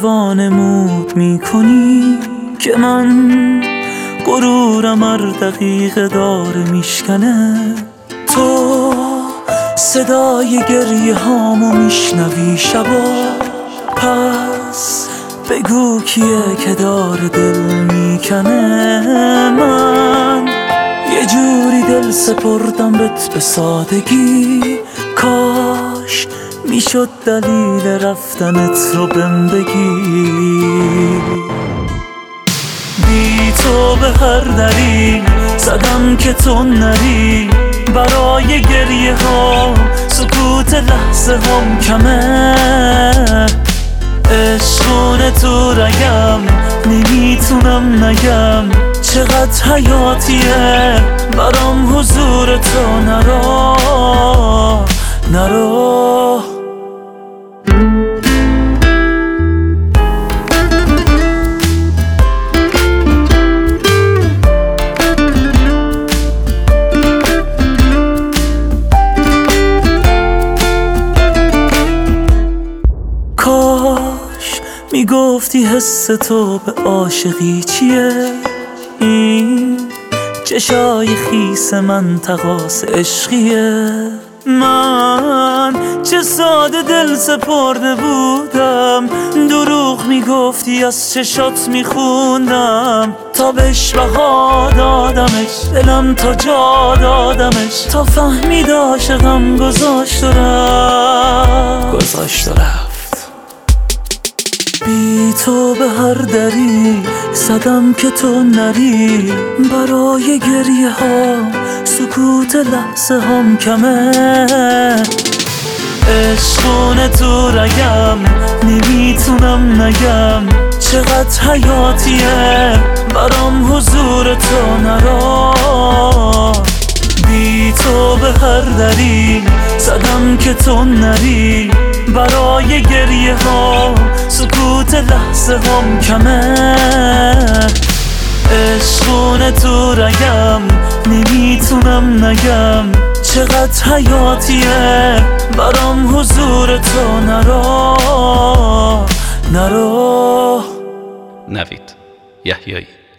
وانمود میکنی که من غرورم هر دقیقه داره میشکنه. تو صدای گریه هامو میشنوی شبا، پس بگو کیه که داره دل میکنه. من یه جوری دل سپردم بهت به سادگی، کاش میشد دلیل رفتنت رو بهم بگی. بی تو به هر دری زدم که تو نری، برای گریه ها سکوت لحظه هم کمه. عشقونه تو رگم نمیتونم نگم، چقدر حیاتیه برام حضور تو. نرا نرا کاش میگفتی حس تو به عاشقی چیه، این چشای خیس من تقاس عشقیه. من چه ساده دل سپرده بودم، دروغ میگفتی از چشات میخوندم. تا بهش بها دادمش دلم تا جا دادمش، تا فهمید عاشقم گذاشت و رفت. بی تو به هر دری زدم که تو نری، برای گریه ها سکوت لحظه هم کمه. عشقونه تو رگم نمیتونم نگم، چقدر حیاتیه برام حضور تو. نرا بی تو به هر دری زدم که تو نری، برای گریه ها سکوت لحظه هم کمه. عشقونه تو رگم نمیتونم نگم، چقدر حیاتیه برام حضور تو. نرا نرا. نوید یحیایی.